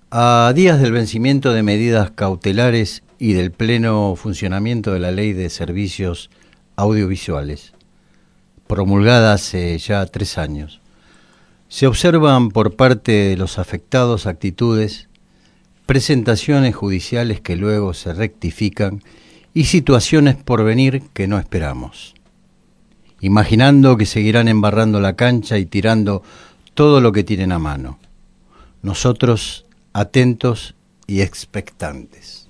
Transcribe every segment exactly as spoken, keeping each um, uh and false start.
A días del vencimiento de medidas cautelares y del pleno funcionamiento de la Ley de Servicios Audiovisuales, promulgada hace ya tres años, se observan por parte de los afectados actitudes, presentaciones judiciales que luego se rectifican y situaciones por venir que no esperamos, imaginando que seguirán embarrando la cancha y tirando todo lo que tienen a mano. Nosotros atentos y expectantes.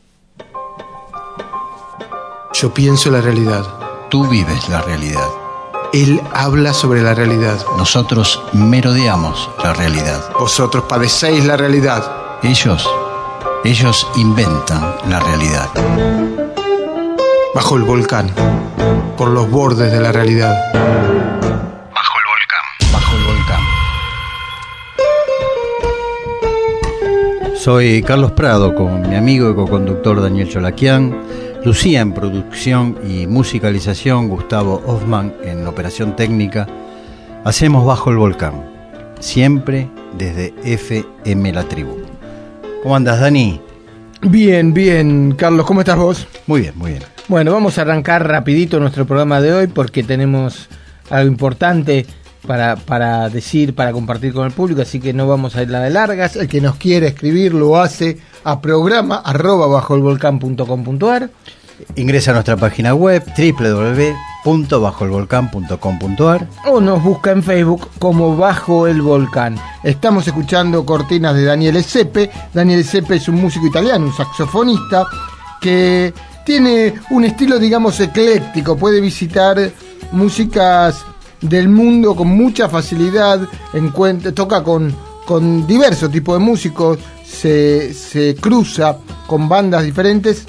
Yo pienso la realidad. Tú vives la realidad. Él habla sobre la realidad. Nosotros merodeamos la realidad. Vosotros padecéis la realidad. Ellos, ellos inventan la realidad. Bajo el volcán, por los bordes de la realidad. Bajo el volcán, bajo el volcán. Soy Carlos Prado con mi amigo y coconductor Daniel Cholaquian, Lucía en producción y musicalización, Gustavo Hoffman en operación técnica. Hacemos Bajo el Volcán, siempre desde F M La Tribu. ¿Cómo andas, Dani? Bien, bien, Carlos, ¿cómo estás vos? Muy bien, muy bien. Bueno, vamos a arrancar rapidito nuestro programa de hoy porque tenemos algo importante para, para decir, para compartir con el público, así que no vamos a ir la de largas. El que nos quiere escribir lo hace a programa arroba bajo el volcán punto com punto a r. Ingresa a nuestra página web doble u doble u doble u punto bajo el volcán punto com punto a r o nos busca en Facebook como Bajo el Volcán. Estamos escuchando cortinas de Daniele Sepe. Daniele Sepe es un músico italiano, un saxofonista que tiene un estilo, digamos, ecléctico. Puede visitar músicas del mundo con mucha facilidad. Encuentra, toca con, con diversos tipos de músicos. Se, se cruza con bandas diferentes.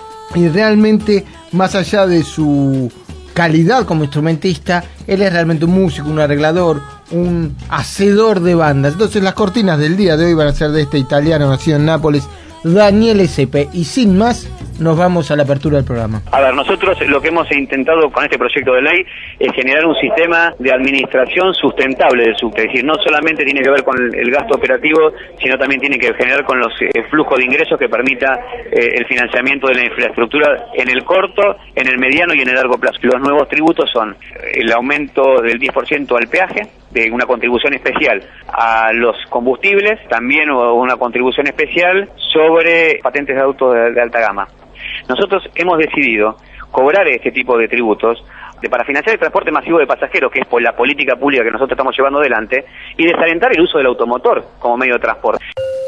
Y realmente, más allá de su calidad como instrumentista, él es realmente un músico, un arreglador, un hacedor de bandas. Entonces las cortinas del día de hoy van a ser de este italiano nacido en Nápoles, Daniele Sepe. Y sin más, nos vamos a la apertura del programa. A ver, nosotros lo que hemos intentado con este proyecto de ley es generar un sistema de administración sustentable del subte. Es decir, no solamente tiene que ver con el, el gasto operativo, sino también tiene que generar con los eh, flujos de ingresos que permita eh, el financiamiento de la infraestructura en el corto, en el mediano y en el largo plazo. Los nuevos tributos son el aumento del diez por ciento al peaje, de una contribución especial a los combustibles, también una contribución especial sobre patentes de autos de, de alta gama. Nosotros hemos decidido cobrar este tipo de tributos de, para financiar el transporte masivo de pasajeros, que es por la política pública que nosotros estamos llevando adelante, y desalentar el uso del automotor como medio de transporte.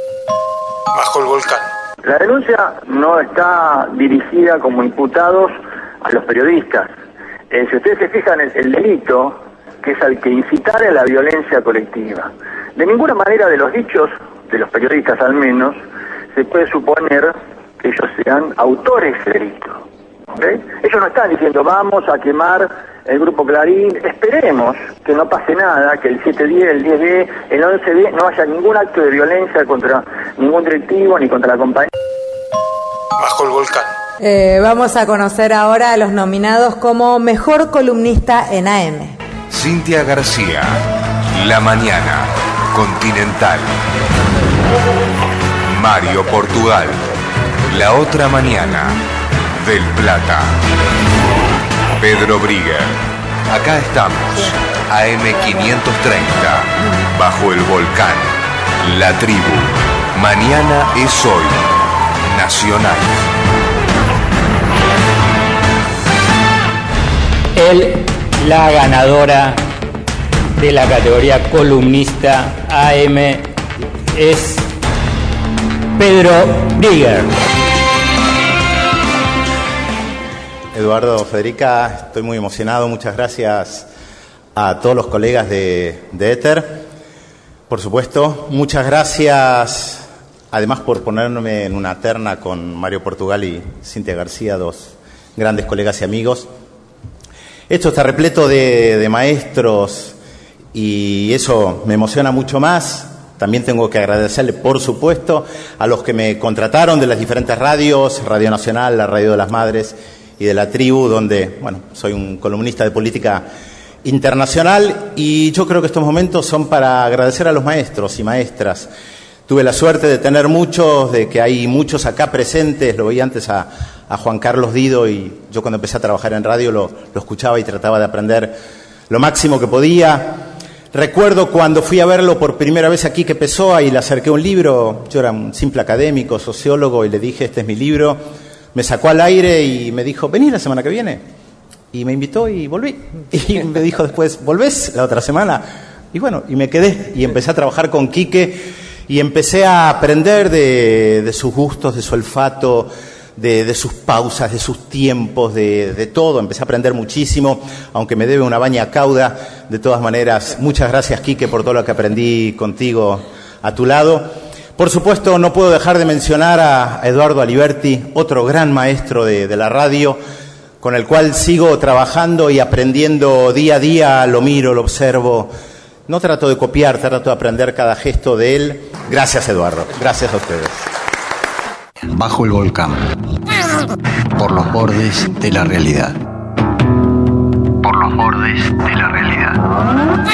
Bajo el volcán. La denuncia no está dirigida como imputados a los periodistas. Eh, si ustedes se fijan, el, el delito, que es al que incitar a la violencia colectiva. De ninguna manera de los dichos, de los periodistas al menos, se puede suponer que ellos sean autores de delito. ¿Okay? Ellos no están diciendo vamos a quemar el Grupo Clarín, esperemos que no pase nada, que el siete diez, el diez D, el once D no haya ningún acto de violencia contra ningún directivo ni contra la compañía. Bajo el volcán. Eh, vamos a conocer ahora a los nominados como Mejor Columnista en A M. Cintia García, La Mañana, Continental. Mario Portugal, La Otra Mañana, Del Plata. Pedro Brigger, Acá Estamos, A M quinientos treinta, Bajo el Volcán, La Tribu, Mañana es Hoy, Nacional. Él, la ganadora de la categoría columnista A M, es Pedro Brigger. Eduardo, Federica, estoy muy emocionado. Muchas gracias a todos los colegas de, de Éter. Por supuesto, muchas gracias además por ponerme en una terna con Mario Portugal y Cintia García, dos grandes colegas y amigos. Esto está repleto de, de maestros y eso me emociona mucho más. También tengo que agradecerle, por supuesto, a los que me contrataron de las diferentes radios, Radio Nacional, la Radio de las Madres y de La Tribu, donde, bueno, soy un columnista de política internacional, y yo creo que estos momentos son para agradecer a los maestros y maestras Tuve la suerte de tener muchos, de que hay muchos acá presentes. Lo veía antes a, a Juan Carlos Dido, y yo cuando empecé a trabajar en radio lo, lo escuchaba y trataba de aprender lo máximo que podía. Recuerdo cuando fui a verlo por primera vez aquí, que Pessoa, y le acerqué un libro. Yo era un simple académico, sociólogo, y le dije, este es mi libro. Me sacó al aire y me dijo, vení la semana que viene. Y me invitó y volví. Y me dijo después, ¿volvés la otra semana? Y bueno, y me quedé y empecé a trabajar con Quique y empecé a aprender de, de sus gustos, de su olfato, de, de sus pausas, de sus tiempos, de, de todo. Empecé a aprender muchísimo, aunque me debe una baña cauda. De todas maneras, muchas gracias, Quique, por todo lo que aprendí contigo a tu lado. Por supuesto, no puedo dejar de mencionar a Eduardo Aliberti, otro gran maestro de, de la radio, con el cual sigo trabajando y aprendiendo día a día. Lo miro, lo observo. No trato de copiar, trato de aprender cada gesto de él. Gracias, Eduardo. Gracias a ustedes. Bajo el volcán. Por los bordes de la realidad. Por los bordes de la realidad.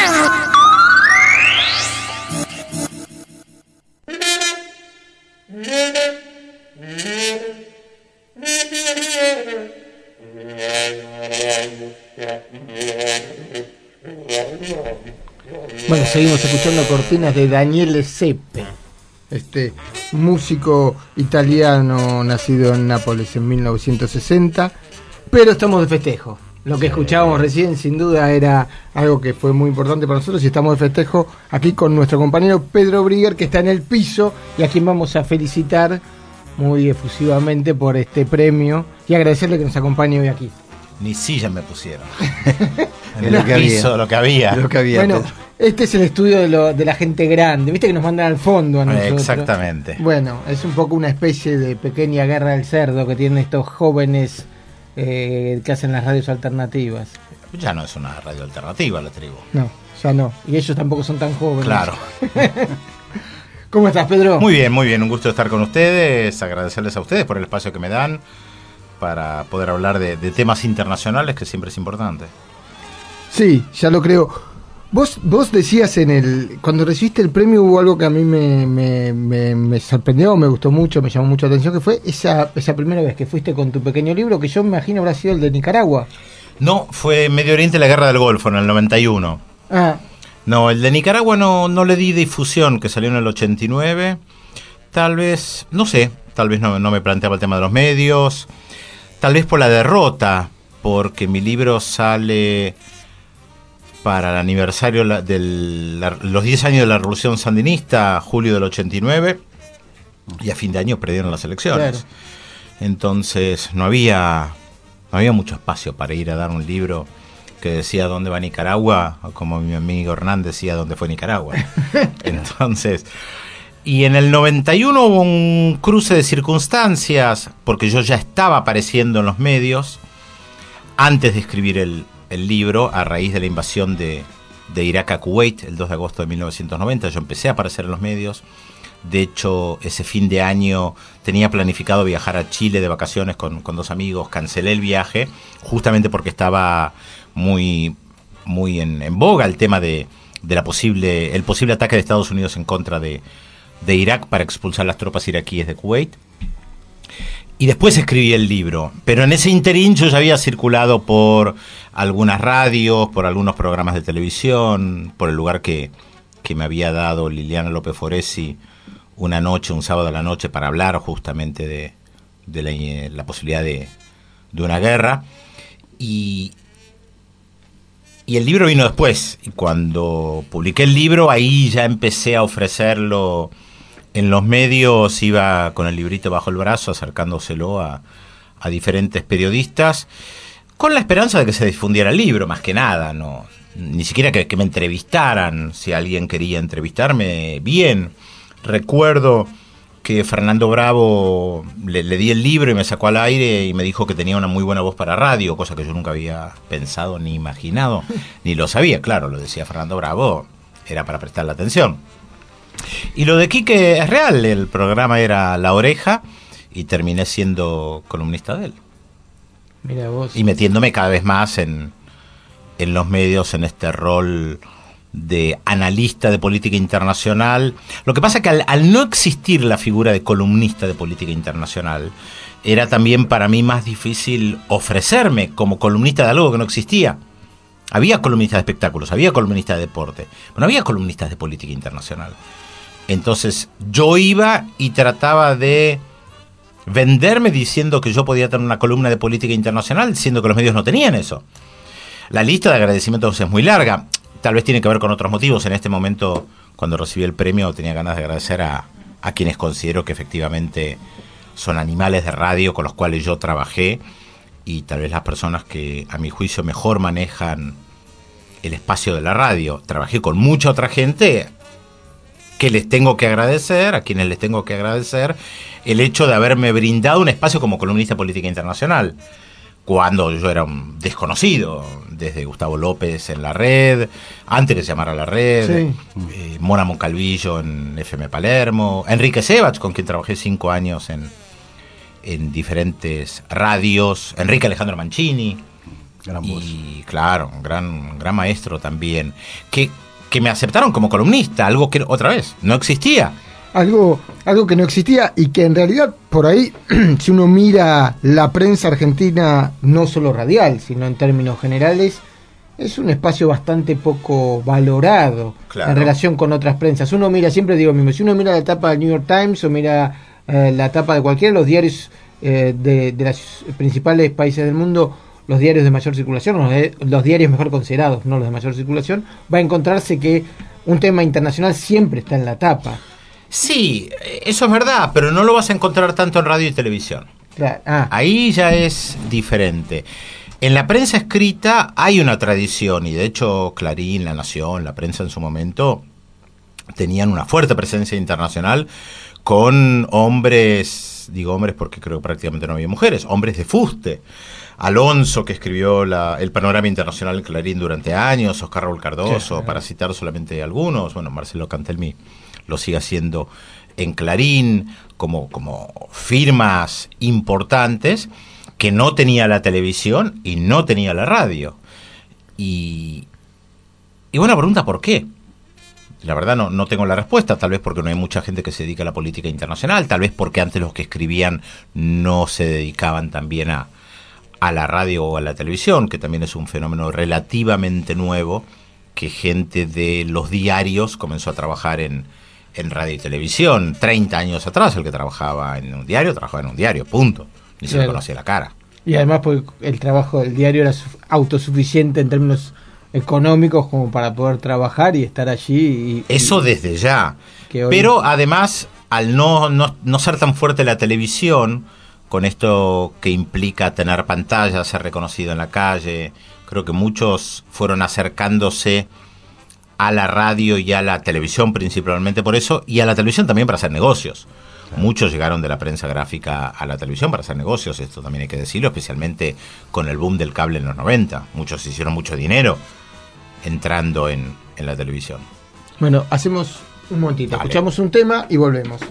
Bueno, seguimos escuchando cortinas de Daniele Seppe, este músico italiano nacido en Nápoles en mil novecientos sesenta, pero estamos de festejo. Lo que escuchábamos recién sin duda era algo que fue muy importante para nosotros, y estamos de festejo aquí con nuestro compañero Pedro Brigger, que está en el piso y a quien vamos a felicitar muy efusivamente por este premio y agradecerle que nos acompañe hoy aquí. Ni silla me pusieron. En el piso, lo que había. Lo que había. Bueno, este es el estudio de, lo, de la gente grande. Viste que nos mandan al fondo a nosotros. Exactamente. Bueno, es un poco una especie de pequeña guerra del cerdo que tienen estos jóvenes eh, que hacen las radios alternativas. Ya no es una radio alternativa la tribu. No, ya no. Y ellos tampoco son tan jóvenes. Claro. ¿Cómo estás, Pedro? Muy bien, muy bien. Un gusto estar con ustedes. Agradecerles a ustedes por el espacio que me dan para poder hablar de, de temas internacionales, que siempre es importante. Sí, ya lo creo. Vos vos decías en el cuando recibiste el premio, hubo algo que a mí me, me, me, me sorprendió, me gustó mucho, me llamó mucho la atención, que fue esa esa primera vez que fuiste con tu pequeño libro, que yo me imagino habrá sido el de Nicaragua. No, fue Medio Oriente, la Guerra del Golfo, en el noventa y uno. Ah. No, el de Nicaragua no, no le di difusión, que salió en el ochenta y nueve. Tal vez, no sé, tal vez no, no me planteaba el tema de los medios. Tal vez por la derrota, porque mi libro sale para el aniversario de los diez años de la Revolución Sandinista, julio del ochenta y nueve, y a fin de año perdieron las elecciones. Claro. Entonces no había, no había mucho espacio para ir a dar un libro que decía dónde va Nicaragua, o como mi amigo Hernán decía dónde fue Nicaragua. Entonces... Y en el noventa y uno hubo un cruce de circunstancias, porque yo ya estaba apareciendo en los medios antes de escribir el, el libro, a raíz de la invasión de, de Irak a Kuwait, el dos de agosto de mil novecientos noventa. Yo empecé a aparecer en los medios. De hecho, ese fin de año tenía planificado viajar a Chile de vacaciones con, con dos amigos. Cancelé el viaje, justamente porque estaba muy, muy en, en boga el tema de, de la posible, el posible ataque de Estados Unidos en contra de... de Irak para expulsar las tropas iraquíes de Kuwait. Y después escribí el libro, pero en ese interín yo ya había circulado por algunas radios, por algunos programas de televisión, por el lugar que, que me había dado Liliana López Foresi una noche, un sábado a la noche, para hablar justamente de, de la, la posibilidad de, de una guerra. Y, y el libro vino después, y cuando publiqué el libro, ahí ya empecé a ofrecerlo en los medios, iba con el librito bajo el brazo, acercándoselo a, a diferentes periodistas, con la esperanza de que se difundiera el libro, más que nada, no, ni siquiera que, que me entrevistaran, si alguien quería entrevistarme, bien. Recuerdo que Fernando Bravo le, le di el libro y me sacó al aire y me dijo que tenía una muy buena voz para radio, cosa que yo nunca había pensado ni imaginado, ni lo sabía. Claro, lo decía Fernando Bravo, era para prestarle atención. Y lo de Quique es real, el programa era La Oreja y terminé siendo columnista de él. Mira vos. Y metiéndome cada vez más en, en los medios, en este rol de analista de política internacional. Lo que pasa es que al, al no existir la figura de columnista de política internacional, era también para mí más difícil ofrecerme como columnista de algo que no existía. Había columnistas de espectáculos, había columnistas de deporte, pero no había columnistas de política internacional. Entonces yo iba y trataba de venderme diciendo que yo podía tener una columna de política internacional, siendo que los medios no tenían eso. La lista de agradecimientos es muy larga, tal vez tiene que ver con otros motivos. En este momento, cuando recibí el premio, tenía ganas de agradecer a, a quienes considero que efectivamente son animales de radio con los cuales yo trabajé, y tal vez las personas que a mi juicio mejor manejan el espacio de la radio. Trabajé con mucha otra gente que les tengo que agradecer, a quienes les tengo que agradecer el hecho de haberme brindado un espacio como columnista de política internacional, cuando yo era un desconocido, desde Gustavo López en La Red, antes que se llamara La Red, sí. eh, Mona Moncalvillo en F M Palermo, Enrique Sebach, con quien trabajé cinco años en, en diferentes radios, Enrique Alejandro Mancini, gran voz. Y claro, un gran, gran maestro también, que que me aceptaron como columnista, algo que otra vez no existía. Algo, algo que no existía y que en realidad por ahí, si uno mira la prensa argentina, no solo radial, sino en términos generales, es un espacio bastante poco valorado, claro, en relación con otras prensas. Uno mira, siempre digo mismo, si uno mira la tapa del New York Times o mira eh, la tapa de cualquiera de los diarios eh, de, de los principales países del mundo, los diarios de mayor circulación, los, de, los diarios mejor considerados, no los de mayor circulación, va a encontrarse que un tema internacional siempre está en la tapa. Sí, eso es verdad, pero no lo vas a encontrar tanto en radio y televisión. Claro. Ah. Ahí ya es diferente. En la prensa escrita hay una tradición, y de hecho Clarín, La Nación, la prensa en su momento, tenían una fuerte presencia internacional con hombres, digo hombres porque creo que prácticamente no había mujeres, hombres de fuste. Alonso, que escribió la, el panorama internacional en Clarín durante años, Oscar Raúl Cardoso, sí, para citar solamente algunos, bueno, Marcelo Cantelmi lo sigue haciendo en Clarín, como, como firmas importantes que no tenía la televisión y no tenía la radio. Y, y buena pregunta, ¿por qué? La verdad no, no tengo la respuesta, tal vez porque no hay mucha gente que se dedica a la política internacional, tal vez porque antes los que escribían no se dedicaban también a a la radio o a la televisión, que también es un fenómeno relativamente nuevo, que gente de los diarios comenzó a trabajar en, en radio y televisión. treinta años atrás el que trabajaba en un diario, trabajaba en un diario, punto. Ni se le conocía la cara. Y además porque el trabajo del diario era autosuficiente en términos económicos como para poder trabajar y estar allí. Y, Eso y, desde ya. Hoy... Pero además, al no, no, no ser tan fuerte la televisión, con esto que implica tener pantalla, ser reconocido en la calle, creo que muchos fueron acercándose a la radio y a la televisión principalmente por eso, y a la televisión también para hacer negocios. Claro. Muchos llegaron de la prensa gráfica a la televisión para hacer negocios, esto también hay que decirlo, especialmente con el boom del cable en los noventa. Muchos hicieron mucho dinero entrando en, en la televisión. Bueno, hacemos un momentito, vale. Escuchamos un tema y volvemos.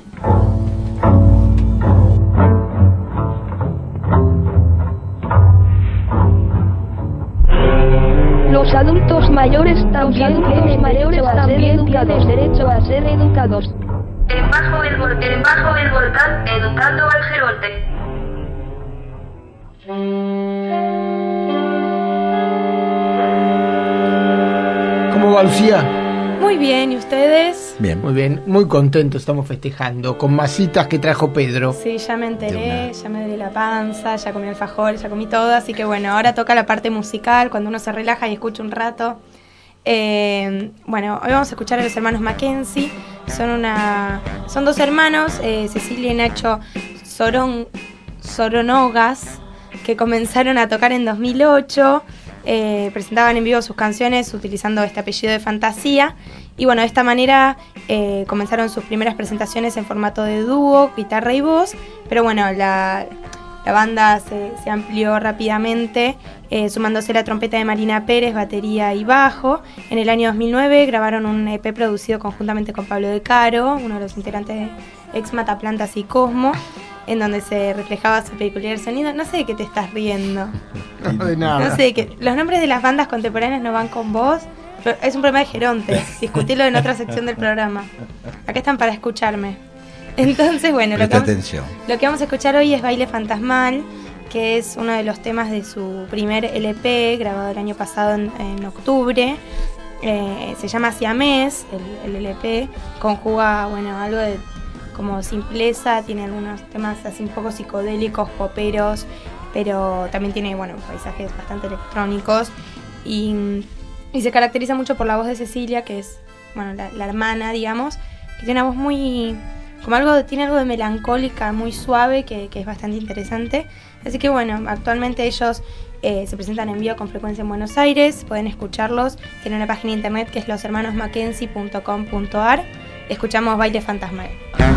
Los adultos mayores también tienen derecho a ser educados. Derecho a ser educados. En bajo el, vol- en bajo el volcán, educando al geronte. ¿Cómo va, Lucía? Muy bien, ¿y ustedes? Bien. Muy bien, muy contentos, estamos festejando con masitas que trajo Pedro. Sí, ya me enteré, ya me duele la panza, ya comí alfajor, ya comí todo, así que bueno, ahora toca la parte musical, cuando uno se relaja y escucha un rato. Eh, bueno, hoy vamos a escuchar a los hermanos Mackenzie, son una, son dos hermanos, eh, Cecilia y Nacho Soron, Soronogas, que comenzaron a tocar en dos mil ocho. Eh, presentaban en vivo sus canciones utilizando este apellido de fantasía y bueno, de esta manera eh, comenzaron sus primeras presentaciones en formato de dúo, guitarra y voz, pero bueno, la, la banda se, se amplió rápidamente, eh, sumándose la trompeta de Marina Pérez, batería y bajo. En el año dos mil nueve grabaron un E P producido conjuntamente con Pablo De Caro, uno de los integrantes de Ex Mataplantas y Cosmo, en donde se reflejaba su peculiar sonido. No sé de qué te estás riendo. No, de nada. No sé, que los nombres de las bandas contemporáneas no van con vos. Es un problema de gerontes, discutirlo en otra sección del programa. Acá están para escucharme. Entonces, bueno, lo que, vamos, atención. lo que vamos a escuchar hoy es Baile Fantasmal, que es uno de los temas de su primer L P, grabado el año pasado en, en octubre. Eh, se llama Siamés, el, el L P, conjuga, bueno, algo de como simpleza, tiene algunos temas así un poco psicodélicos, poperos, pero también tiene, bueno, paisajes bastante electrónicos y, y se caracteriza mucho por la voz de Cecilia, que es, bueno, la, la hermana, digamos, que tiene una voz muy, como algo, tiene algo de melancólica, muy suave, que, que es bastante interesante. Así que bueno, actualmente ellos eh, se presentan en vivo con frecuencia en Buenos Aires, pueden escucharlos, tienen una página de internet que es los hermanos mackenzie punto com punto a r. Escuchamos Baile Fantasmal.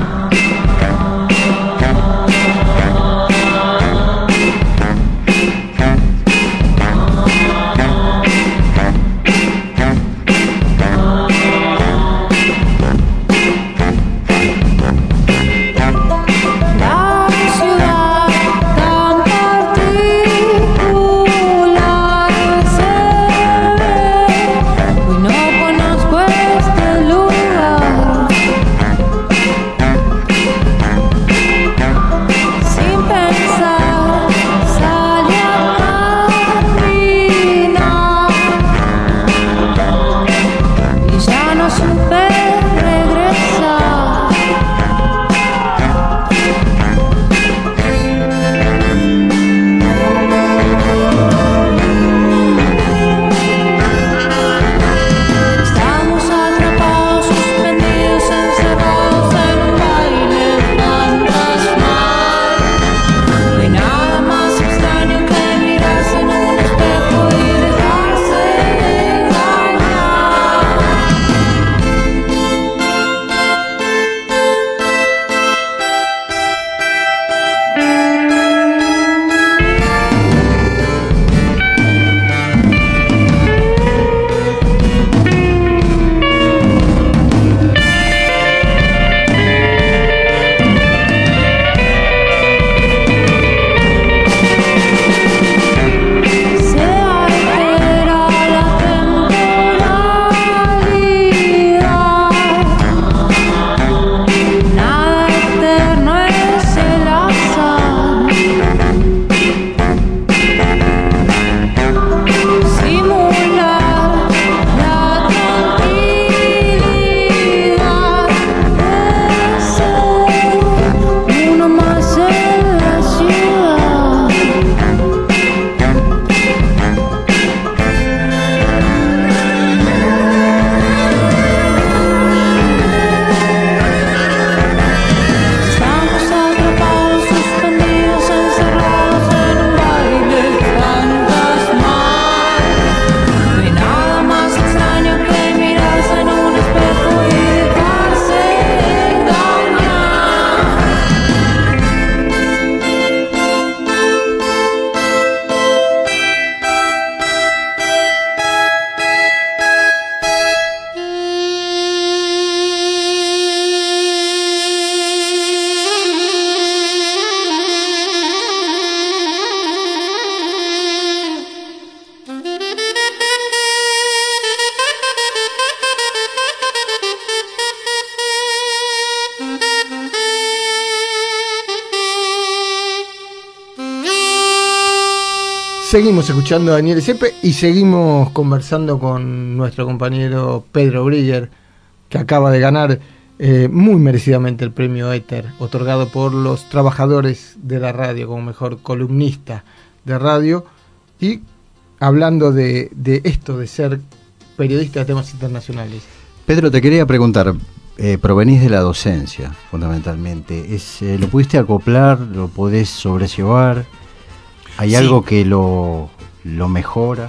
Seguimos escuchando a Daniel Sepe y seguimos conversando con nuestro compañero Pedro Brigger, que acaba de ganar eh, muy merecidamente el premio Éter, otorgado por los trabajadores de la radio como mejor columnista de radio. Y hablando de, de esto de ser periodista de temas internacionales. Pedro, te quería preguntar, eh, provenís de la docencia fundamentalmente, ¿Es, eh, ¿lo pudiste acoplar? ¿Lo podés sobrellevar? ¿Hay sí. algo que lo, lo mejora?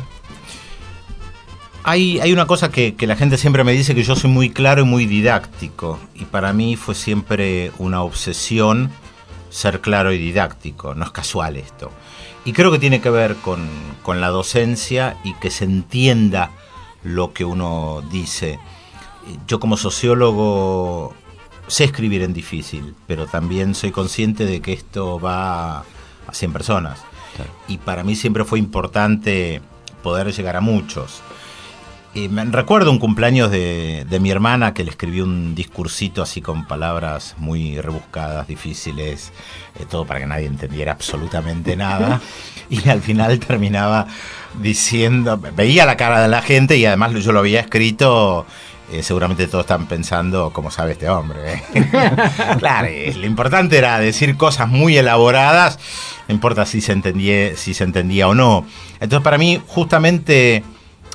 Hay, hay una cosa que, que la gente siempre me dice, que yo soy muy claro y muy didáctico, y para mí fue siempre una obsesión ser claro y didáctico, no es casual esto. Y creo que tiene que ver con, con la docencia y que se entienda lo que uno dice. Yo como sociólogo sé escribir en difícil, pero también soy consciente de que esto va a cien personas. Claro. Y para mí siempre fue importante poder llegar a muchos. Y me recuerdo un cumpleaños de, de mi hermana que le escribió un discursito así con palabras muy rebuscadas, difíciles, eh, todo para que nadie entendiera absolutamente nada. Y al final terminaba diciendo, veía la cara de la gente y además yo lo había escrito, eh, seguramente todos están pensando, ¿cómo sabe este hombre? ¿eh? Claro, eh, lo importante era decir cosas muy elaboradas, no importa si se entendía, si se entendía o no. Entonces para mí justamente...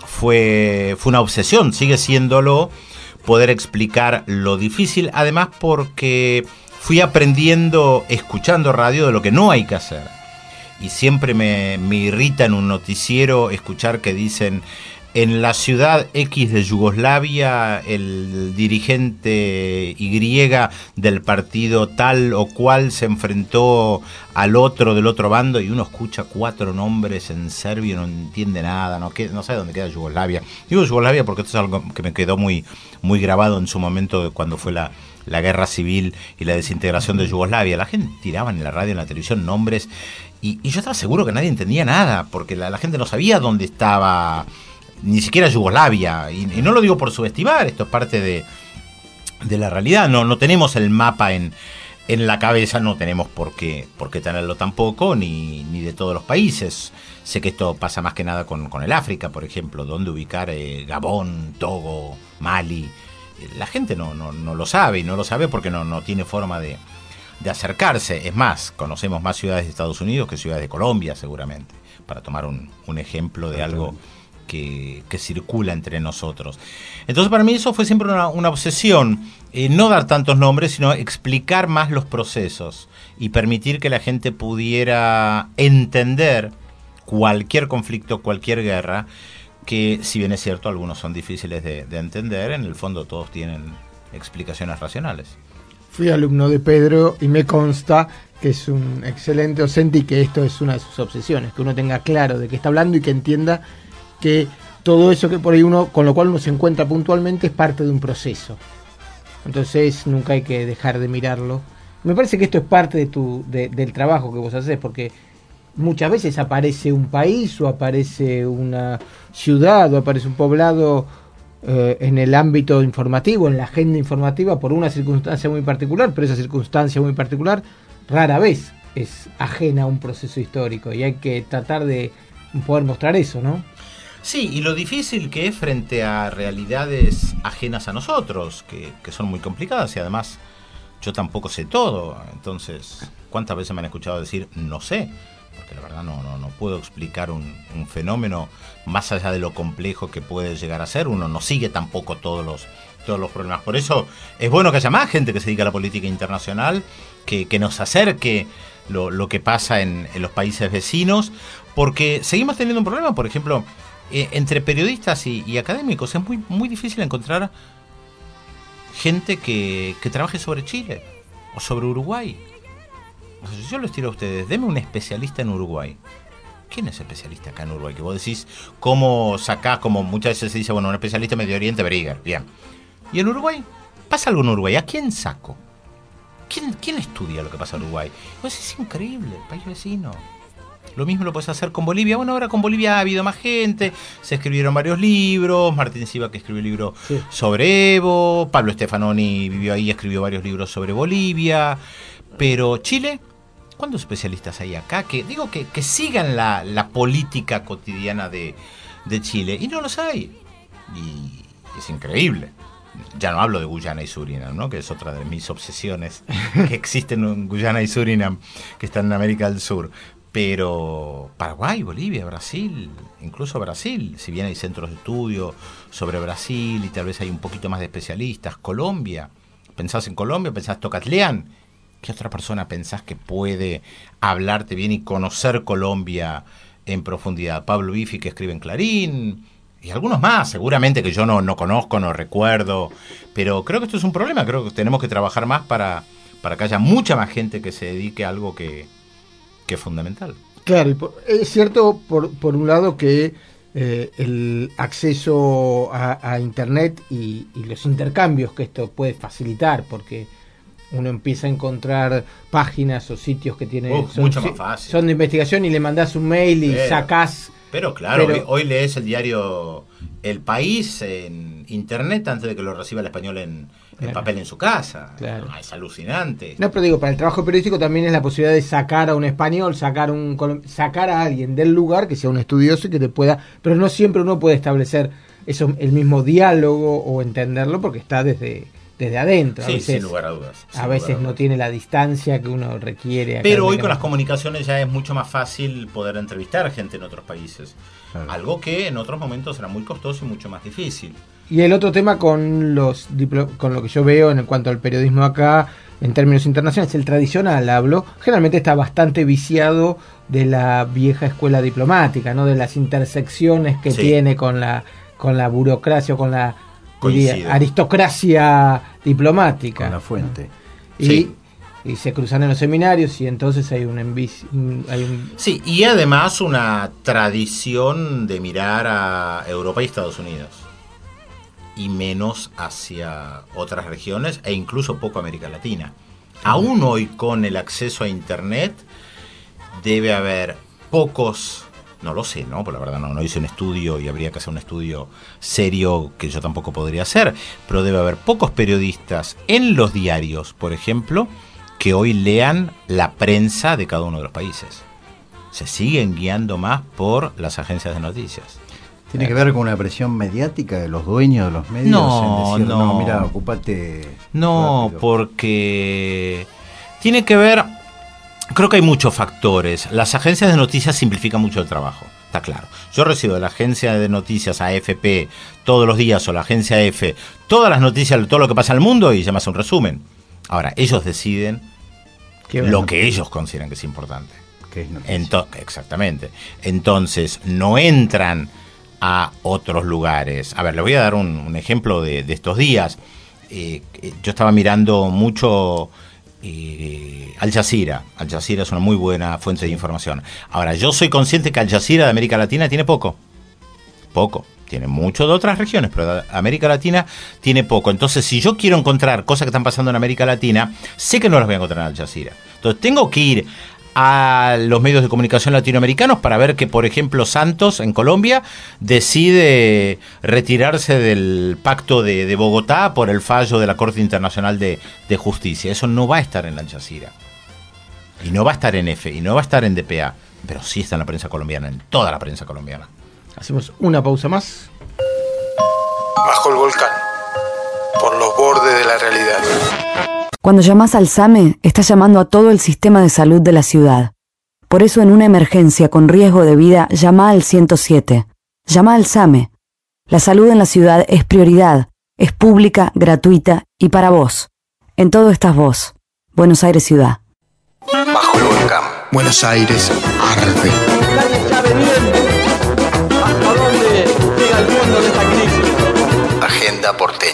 Fue, fue una obsesión, sigue siéndolo, poder explicar lo difícil, además porque fui aprendiendo, escuchando radio, de lo que no hay que hacer. Y siempre me, me irrita en un noticiero escuchar que dicen, en la ciudad X de Yugoslavia, el dirigente Y del partido tal o cual se enfrentó al otro del otro bando, y uno escucha cuatro nombres en serbio y no entiende nada, no, no sabe dónde queda Yugoslavia. Digo Yugoslavia porque esto es algo que me quedó muy, muy grabado en su momento cuando fue la, la guerra civil y la desintegración de Yugoslavia. La gente tiraba en la radio, en la televisión, nombres, y, y yo estaba seguro que nadie entendía nada, porque la, la gente no sabía dónde estaba... ni siquiera Yugoslavia, y, y no lo digo por subestimar, esto es parte de, de la realidad, no, no tenemos el mapa en, en la cabeza, no tenemos por qué, por qué tenerlo tampoco, ni, ni de todos los países. Sé que esto pasa más que nada con, con el África, por ejemplo, dónde ubicar eh, Gabón, Togo, Mali. La gente no, no, no lo sabe, y no lo sabe porque no, no tiene forma de, de acercarse. Es más, conocemos más ciudades de Estados Unidos que ciudades de Colombia, seguramente, para tomar un, un ejemplo de algo Que, que circula entre nosotros. Entonces para mí eso fue siempre una, una obsesión, eh, no dar tantos nombres, sino explicar más los procesos y permitir que la gente pudiera entender cualquier conflicto, cualquier guerra, que si bien es cierto algunos son difíciles de, de entender, en el fondo todos tienen explicaciones racionales. Fui alumno de Pedro y me consta que es un excelente docente y que esto es una de sus obsesiones, que uno tenga claro de qué está hablando y que entienda que todo eso que por ahí uno, con lo cual uno se encuentra puntualmente, es parte de un proceso. Entonces nunca hay que dejar de mirarlo. Me parece que esto es parte de tu, de, del trabajo que vos haces, porque muchas veces aparece un país o aparece una ciudad o aparece un poblado eh, en el ámbito informativo, en la agenda informativa, por una circunstancia muy particular, pero esa circunstancia muy particular rara vez es ajena a un proceso histórico, y hay que tratar de poder mostrar eso, ¿no? Sí, y lo difícil que es frente a realidades ajenas a nosotros, que, que son muy complicadas, y además yo tampoco sé todo. Entonces, ¿cuántas veces me han escuchado decir no sé? Porque la verdad no, no, no puedo explicar un, un fenómeno más allá de lo complejo que puede llegar a ser. Uno no sigue tampoco todos los, todos los problemas. Por eso es bueno que haya más gente que se dedique a la política internacional, que, que nos acerque lo, lo que pasa en, en los países vecinos, porque seguimos teniendo un problema, por ejemplo, eh, entre periodistas y, y académicos. Es muy, muy difícil encontrar gente que, que trabaje sobre Chile o sobre Uruguay. O sea, yo les tiro a ustedes, deme un especialista en Uruguay. ¿Quién es especialista acá en Uruguay? Que vos decís, ¿cómo sacás? Como muchas veces se dice, bueno, un especialista en Medio Oriente, Brigger, bien. ¿Y en Uruguay? ¿Pasa algo en Uruguay? ¿A quién saco? ¿Quién, quién estudia lo que pasa en Uruguay? Pues es increíble, el país vecino. Lo mismo lo puedes hacer con Bolivia. Bueno, ahora con Bolivia ha habido más gente, se escribieron varios libros, Martín Siva, que escribió el libro sí. sobre Evo, Pablo Stefanoni vivió ahí, escribió varios libros sobre Bolivia, pero Chile, ¿cuántos especialistas hay acá? Que digo que, que sigan la, la política cotidiana de, de Chile, y no los hay, y es increíble. Ya no hablo de Guyana y Surinam, ¿no? Que es otra de mis obsesiones que existen en Guyana y Surinam, que están en América del Sur. Pero Paraguay, Bolivia, Brasil, incluso Brasil, si bien hay centros de estudio sobre Brasil y tal vez hay un poquito más de especialistas. Colombia, pensás en Colombia, pensás Tocatlián. ¿Qué otra persona pensás que puede hablarte bien y conocer Colombia en profundidad? Pablo Bifi, que escribe en Clarín, y algunos más, seguramente que yo no, no conozco, no recuerdo, pero creo que esto es un problema. Creo que tenemos que trabajar más para, para que haya mucha más gente que se dedique a algo que... que es fundamental. Claro, y por, es cierto por, por un lado que eh, el acceso a, a Internet y, y los intercambios que esto puede facilitar, porque uno empieza a encontrar páginas o sitios que tienen Uf, son, mucho más fácil. son de investigación y le mandás un mail y Pero. sacás Pero claro, Pero- hoy, hoy lees el diario El País en internet antes de que lo reciba el español en, en Claro. papel en su casa. Claro. Ah, es alucinante. No, pero digo, para el trabajo periodístico también es la posibilidad de sacar a un español, sacar un colom- sacar a alguien del lugar que sea un estudioso y que te pueda, pero no siempre uno puede establecer eso, el mismo diálogo o entenderlo porque está desde desde adentro. A Sí, veces, sin lugar a dudas. sin a lugar veces dudas. no tiene la distancia que uno requiere. Pero hoy con las académicamente. comunicaciones ya es mucho más fácil poder entrevistar gente en otros países. Claro. Algo que en otros momentos era muy costoso y mucho más difícil. Y el otro tema con los diplo- con lo que yo veo en cuanto al periodismo acá, en términos internacionales, el tradicional hablo, generalmente está bastante viciado de la vieja escuela diplomática, ¿no? De las intersecciones que Sí. tiene con la con la burocracia o con la diría, Coincido. aristocracia diplomática. Con la fuente. Y, Sí. y se cruzan en los seminarios y entonces hay un envici- un- hay un Sí, y además una tradición de mirar a Europa y Estados Unidos. Y menos hacia otras regiones e incluso poco América Latina. Aún hoy con el acceso a Internet debe haber pocos, no lo sé, ¿no? Por la verdad no, no hice un estudio y habría que hacer un estudio serio que yo tampoco podría hacer, pero debe haber pocos periodistas en los diarios, por ejemplo, que hoy lean la prensa de cada uno de los países. Se siguen guiando más por las agencias de noticias. ¿Tiene que ver con una presión mediática de los dueños de los medios? No, en decir, no. mira, ocupate. No, rápido"? porque tiene que ver, creo que hay muchos factores. Las agencias de noticias simplifican mucho el trabajo, está claro. Yo recibo de la agencia de noticias A F P todos los días o la agencia F, todas las noticias, todo lo que pasa en el mundo y se me hace un resumen. Ahora, ellos deciden Qué lo bueno. que ellos consideran que es importante. Que es noticia. Ento- exactamente. Entonces, no entran a otros lugares. A ver, les voy a dar un, un ejemplo de, de estos días. Eh, eh, yo estaba mirando mucho eh, Al Jazeera. Al Jazeera es una muy buena fuente de información. Ahora, yo soy consciente que Al Jazeera de América Latina tiene poco. Poco. Tiene mucho de otras regiones, pero de América Latina tiene poco. Entonces, si yo quiero encontrar cosas que están pasando en América Latina, sé que no las voy a encontrar en Al Jazeera. Entonces, tengo que ir a los medios de comunicación latinoamericanos para ver que, por ejemplo, Santos, en Colombia, decide retirarse del pacto de, de Bogotá por el fallo de la Corte Internacional de, de Justicia. Eso no va a estar en Al Jazeera. Y no va a estar en F, y no va a estar en D P A. Pero sí está en la prensa colombiana, en toda la prensa colombiana. hacemos una pausa más. Bajo el volcán, por los bordes de la realidad. Cuando llamas al SAME, estás llamando a todo el sistema de salud de la ciudad. Por eso, en una emergencia con riesgo de vida, llama al ciento siete. Llama al SAME. La salud en la ciudad es prioridad, es pública, gratuita y para vos. En todo estás vos. Buenos Aires Ciudad. Bajo el volcán. Buenos Aires arde. Nadie sabe bien hasta dónde llega el fondo de esta crisis. Agenda porteña.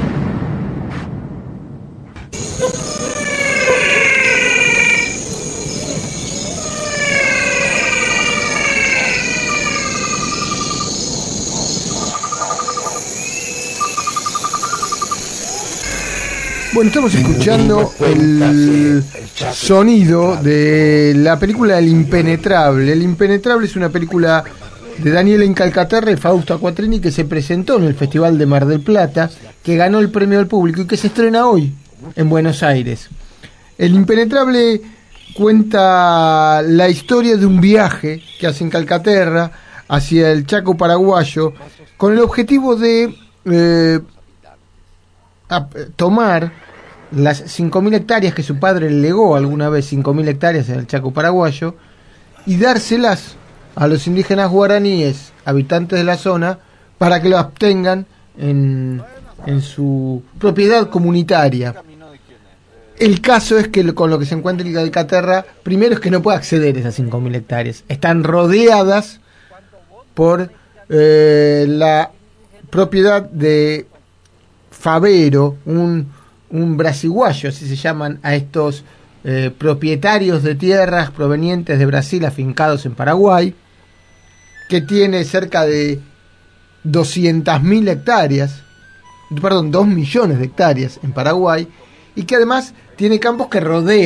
Bueno, estamos escuchando el sonido de la película El Impenetrable. El Impenetrable es una película de Daniela Incalcaterra y Fausto Quattrini que se presentó en el Festival de Mar del Plata, que ganó el premio del público y que se estrena hoy en Buenos Aires. El Impenetrable cuenta la historia de un viaje que hace Incalcaterra hacia el Chaco paraguayo con el objetivo de eh, a- tomar las cinco mil hectáreas que su padre le legó alguna vez, cinco mil hectáreas en el Chaco paraguayo, y dárselas a los indígenas guaraníes, habitantes de la zona, para que lo obtengan en, en su propiedad comunitaria. El caso es que lo- con lo que se encuentra en Calcaterra, primero es que no puede acceder a esas cinco mil hectáreas. Están rodeadas por eh, la propiedad de Favero, un, un brasiguayo, así se llaman a estos eh, propietarios de tierras provenientes de Brasil afincados en Paraguay, que tiene cerca de doscientas mil hectáreas, perdón, dos millones de hectáreas en Paraguay, y que además tiene campos que rodean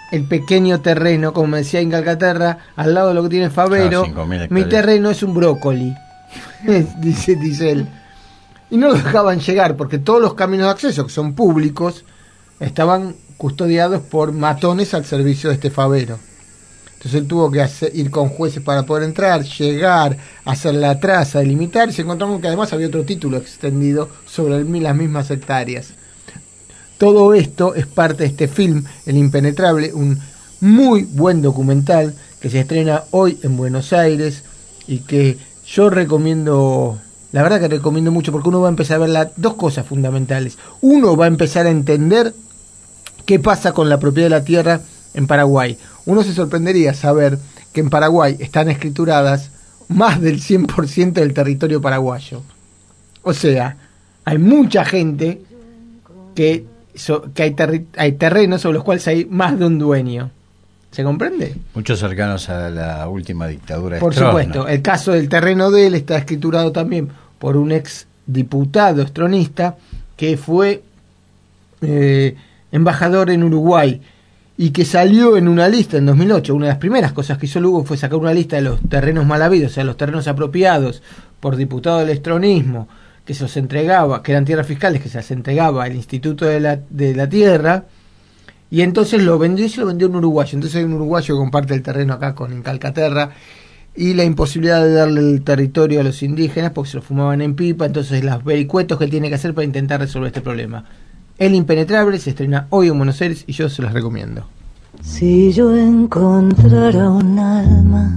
el pequeño terreno, como me decía en Calcaterra, al lado de lo que tiene Favero, Claro, mi terreno es un brócoli, dice, dice él. Y no lo dejaban llegar porque todos los caminos de acceso, que son públicos, estaban custodiados por matones al servicio de este Favero. Entonces él tuvo que hacer, ir con jueces para poder entrar, llegar, hacer la traza, delimitar, y se encontró con que además había otro título extendido sobre el, las mismas hectáreas. Todo esto es parte de este film, El Impenetrable, un muy buen documental que se estrena hoy en Buenos Aires y que yo recomiendo, la verdad que recomiendo mucho, porque uno va a empezar a ver la, dos cosas fundamentales. Uno va a empezar a entender qué pasa con la propiedad de la tierra en Paraguay. Uno se sorprendería saber que en Paraguay están escrituradas más del cien por ciento del territorio paraguayo. O sea, hay mucha gente que, so, que hay, terri- hay terrenos sobre los cuales hay más de un dueño. ¿Se comprende? Muchos cercanos a la última dictadura de Por Stroessner. supuesto, el caso del terreno de él está escriturado también por un ex diputado estronista que fue eh, embajador en Uruguay y que salió en una lista en dos mil ocho. Una de las primeras cosas que hizo Lugo fue sacar una lista de los terrenos mal habidos, o sea, los terrenos apropiados por diputados del estronismo, que se los entregaba, que eran tierras fiscales, que se las entregaba al Instituto de la, de la Tierra, y entonces lo vendió y se lo vendió a un uruguayo. Entonces hay un uruguayo que comparte el terreno acá con en Calcaterra, y la imposibilidad de darle el territorio a los indígenas porque se lo fumaban en pipa. Entonces las vericuetos que él tiene que hacer para intentar resolver este problema. El Impenetrable se estrena hoy en Buenos Aires y yo se los recomiendo. Si yo encontrara un alma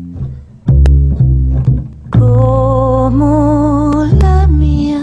como la mía.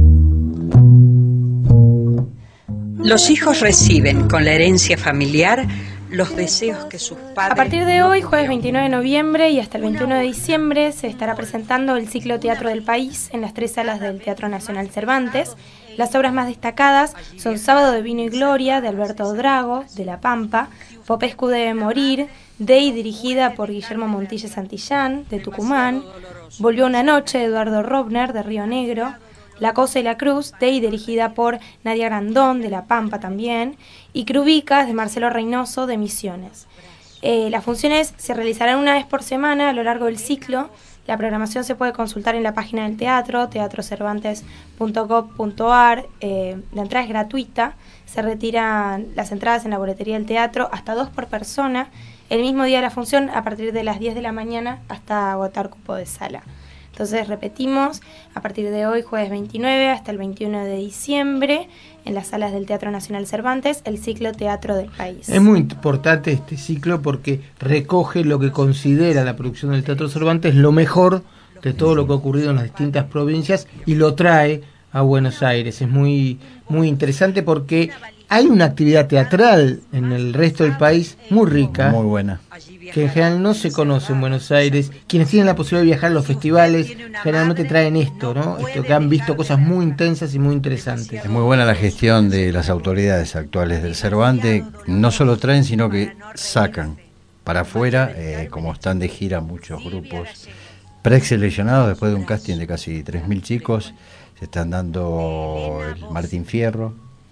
Los hijos reciben con la herencia familiar los deseos que sus padres... A partir de hoy, jueves veintinueve de noviembre y hasta el veintiuno de diciembre, se estará presentando el ciclo Teatro del País en las tres salas del Teatro Nacional Cervantes. Las obras más destacadas son Sábado de Vino y Gloria, de Alberto Drago, de La Pampa, Popescu debe morir, de y dirigida por Guillermo Montille Santillán, de Tucumán, Volvió una noche, de Eduardo Robner, de Río Negro, La Cosa y la Cruz, de y dirigida por Nadia Grandón, de La Pampa también, y Crubicas, de Marcelo Reynoso, de Misiones. Eh, las funciones se realizarán una vez por semana a lo largo del ciclo. La programación se puede consultar en la página del teatro, teatro cervantes punto gov punto ar. Eh, la entrada es gratuita. Se retiran las entradas en la boletería del teatro, hasta dos por persona, el mismo día de la función a partir de las diez de la mañana hasta agotar cupo de sala. Entonces repetimos, a partir de hoy, jueves veintinueve hasta el veintiuno de diciembre, en las salas del Teatro Nacional Cervantes, el ciclo Teatro del País. Es muy importante este ciclo porque recoge lo que considera la producción del Teatro Cervantes lo mejor de todo lo que ha ocurrido en las distintas provincias y lo trae a Buenos Aires. Es muy, muy interesante porque hay una actividad teatral en el resto del país muy rica. Muy buena. Que en general no se conoce en Buenos Aires. Quienes tienen la posibilidad de viajar a los festivales generalmente traen esto, ¿no? Esto que han visto cosas muy intensas y muy interesantes. Es muy buena la gestión de las autoridades actuales del Cervantes. No solo traen, sino que sacan para afuera, eh, como están de gira muchos grupos preseleccionados después de un casting de casi tres mil chicos. Se están dando el Martín Fierro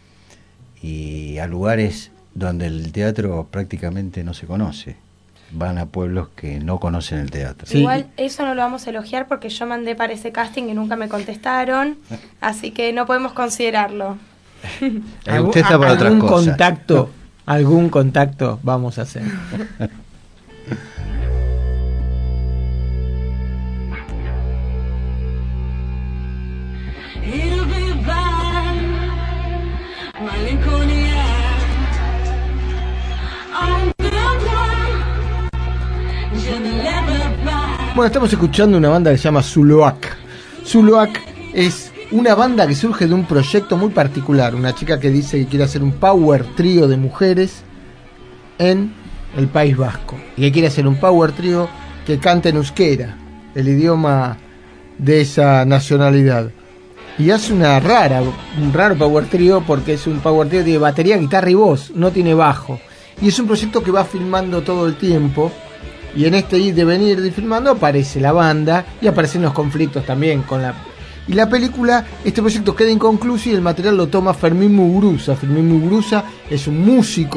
y a lugares donde el teatro prácticamente no se conoce. Van a pueblos que no conocen el teatro. Sí. Igual eso no lo vamos a elogiar porque yo mandé para ese casting y nunca me contestaron, así que no podemos considerarlo. Eh, usted está para otras algún cosas. contacto, algún contacto vamos a hacer. Bueno, estamos escuchando una banda que se llama Zuloac. Zuloac es una banda que surge de un proyecto muy particular. Una chica que dice que quiere hacer un power trío de mujeres en el País Vasco. Y que quiere hacer un power trío que cante en euskera, el idioma de esa nacionalidad. Y hace una rara, un raro power trío porque es un power trío que tiene batería, guitarra y voz, no tiene bajo. Y es un proyecto que va filmando todo el tiempo. Y en este ir de venir de filmando aparece la banda y aparecen los conflictos también con la... Y la película, este proyecto queda inconcluso y el material lo toma Fermín Muguruza. Fermín Muguruza es un músico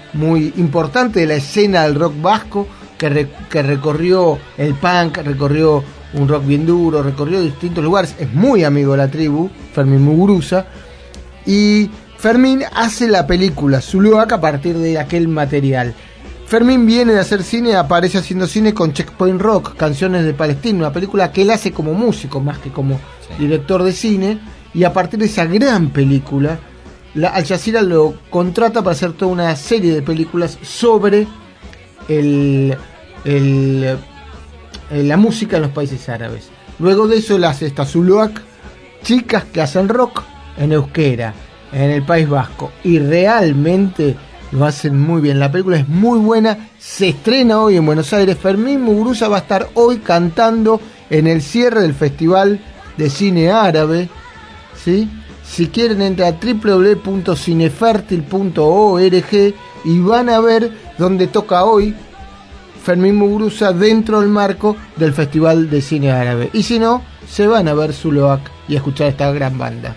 muy importante de la escena del rock vasco, que, re, que recorrió el punk, recorrió un rock bien duro, recorrió distintos lugares, es muy amigo de la tribu, Fermín Muguruza, y Fermín hace la película Zuluac a partir de aquel material. Fermín viene de hacer cine, aparece haciendo cine con Checkpoint Rock, Canciones de Palestina, una película que él hace como músico más que como sí. director de cine, y a partir de esa gran película, la Al Jazeera lo contrata para hacer toda una serie de películas sobre el, el, el, la música en los países árabes. Luego de eso él hace esta Zuluac, chicas que hacen rock en euskera, en el País Vasco, y realmente lo hacen muy bien. La película es muy buena, se estrena hoy en Buenos Aires. Fermín Muguruza va a estar hoy cantando en el cierre del Festival de Cine Árabe, ¿sí? Si quieren, entra a doble u doble u doble u punto cinefertil punto org y van a ver dónde toca hoy Fermín Muguruza dentro del marco del Festival de Cine Árabe. Y si no, se van a ver Zuluac y a escuchar esta gran banda.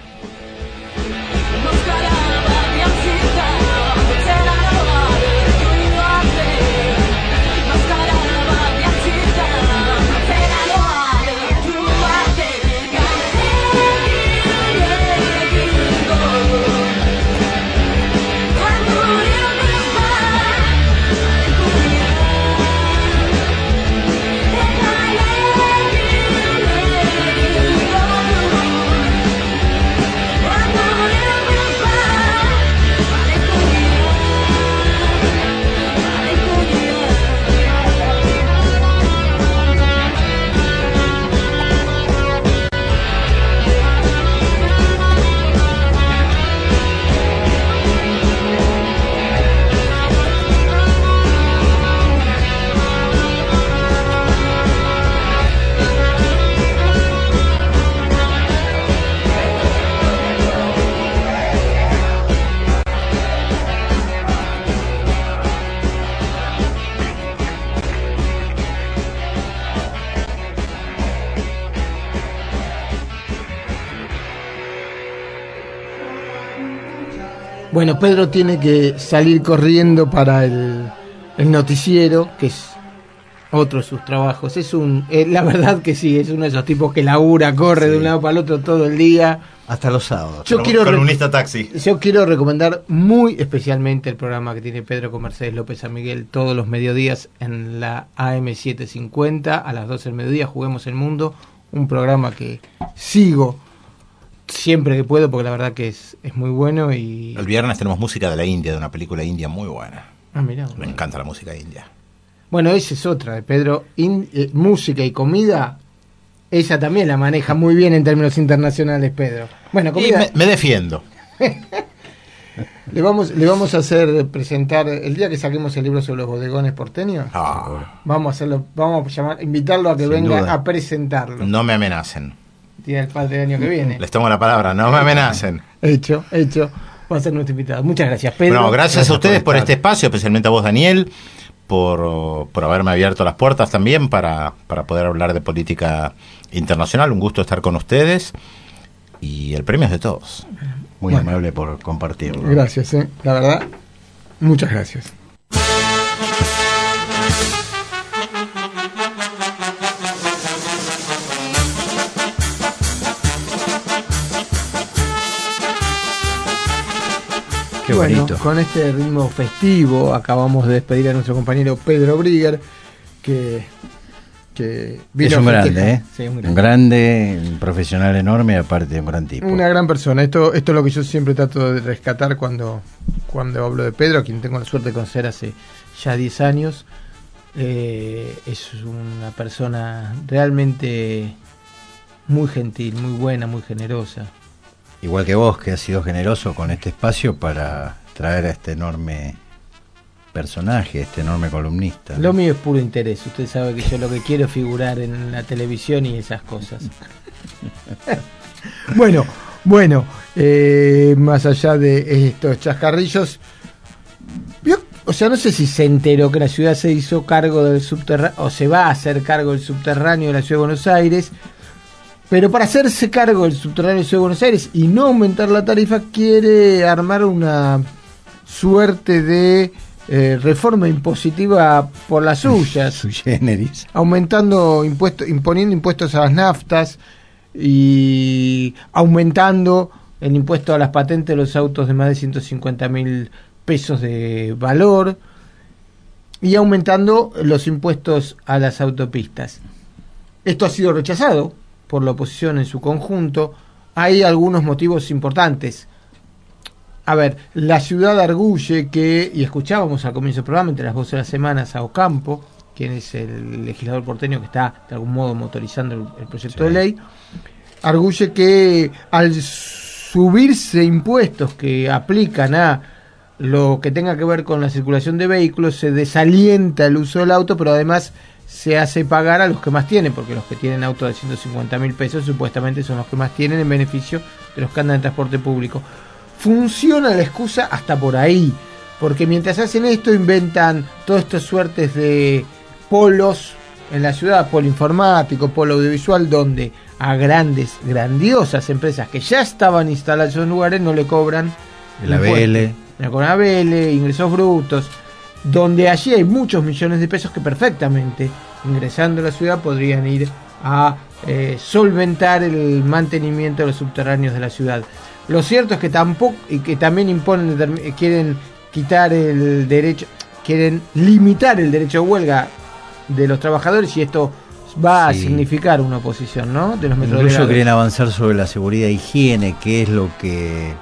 Bueno, Pedro tiene que salir corriendo para el, el noticiero, que es otro de sus trabajos. Es un, eh, la verdad que sí, es uno de esos tipos que labura, corre sí. de un lado para el otro todo el día. Hasta los sábados. Yo quiero columnista taxi. Yo quiero recomendar muy especialmente el programa que tiene Pedro con Mercedes López San Miguel todos los mediodías en la A M setecientos cincuenta a las doce del mediodía, Juguemos el Mundo, un programa que sigo siempre que puedo porque la verdad que es, es muy bueno. Y el viernes tenemos música de la India, de una película india muy buena. Ah, mirá, me bueno. encanta la música india. Bueno, esa es otra de Pedro, In, eh, música y comida, ella también la maneja muy bien en términos internacionales, Pedro. Bueno, comida. Me, me defiendo. le vamos le vamos a hacer presentar el día que saquemos el libro sobre los bodegones porteños. Ah. Vamos a hacerlo, vamos a llamar, invitarlo a que Sin venga duda. a presentarlo. No me amenacen. Tiene el padre del año que viene. Les tomo la palabra, no me amenacen. Hecho, hecho. Va a ser nuestro invitado. Muchas gracias, Pedro. Bueno, gracias, gracias a ustedes por, por este espacio, especialmente a vos, Daniel, por, por haberme abierto las puertas también para, para poder hablar de política internacional. Un gusto estar con ustedes y el premio es de todos. Muy bueno, amable por compartirlo. Gracias, ¿eh? La verdad, muchas gracias. Qué bueno, bonito. Con este ritmo festivo acabamos de despedir a nuestro compañero Pedro Brigger, que, que vino es un grande, ¿eh? Sí, un grande, un grande, un profesional enorme, aparte un gran tipo. Una gran persona. Esto, esto es lo que yo siempre trato de rescatar cuando, cuando hablo de Pedro, a quien tengo la suerte de conocer hace ya diez años. Eh, es una persona realmente muy gentil, muy buena, muy generosa. Igual que vos, que has sido generoso con este espacio para traer a este enorme personaje, este enorme columnista. Lo mío es puro interés. Usted sabe que yo lo que quiero es figurar en la televisión y esas cosas. bueno, bueno, eh, más allá de estos chascarrillos, ¿vio? O sea, no sé si se enteró que la ciudad se hizo cargo del subterráneo, o se va a hacer cargo del subterráneo de la ciudad de Buenos Aires. Pero para hacerse cargo del subterráneo de Ciudad de Buenos Aires y no aumentar la tarifa, quiere armar una suerte de eh, reforma impositiva por las suyas, Sui generis. aumentando impuestos, imponiendo impuestos a las naftas y aumentando el impuesto a las patentes de los autos de más de ciento cincuenta mil pesos de valor y aumentando los impuestos a las autopistas. Esto ha sido rechazado por la oposición en su conjunto. Hay algunos motivos importantes. A ver, la ciudad arguye que, y escuchábamos al comienzo del programa, entre las voces de las semanas, a Ocampo, quien es el legislador porteño que está de algún modo motorizando el, el proyecto sí. de ley, arguye que al subirse impuestos que aplican a lo que tenga que ver con la circulación de vehículos, se desalienta el uso del auto, pero además se hace pagar a los que más tienen, porque los que tienen auto de ciento cincuenta mil pesos supuestamente son los que más tienen en beneficio de los que andan en transporte público. Funciona la excusa hasta por ahí, porque mientras hacen esto inventan todas estas suertes de polos en la ciudad, polo informático, polo audiovisual, donde a grandes, grandiosas empresas que ya estaban instaladas en lugares no le cobran el A B L, le cobran A B L, ingresos brutos, donde allí hay muchos millones de pesos que perfectamente, ingresando a la ciudad, podrían ir a eh, solventar el mantenimiento de los subterráneos de la ciudad. Lo cierto es que tampoco, y que también imponen, quieren quitar el derecho, quieren limitar el derecho a huelga de los trabajadores, y esto va sí. a significar una oposición, ¿no? De los metropolitanos. Incluso quieren avanzar sobre la seguridad e higiene, que es lo que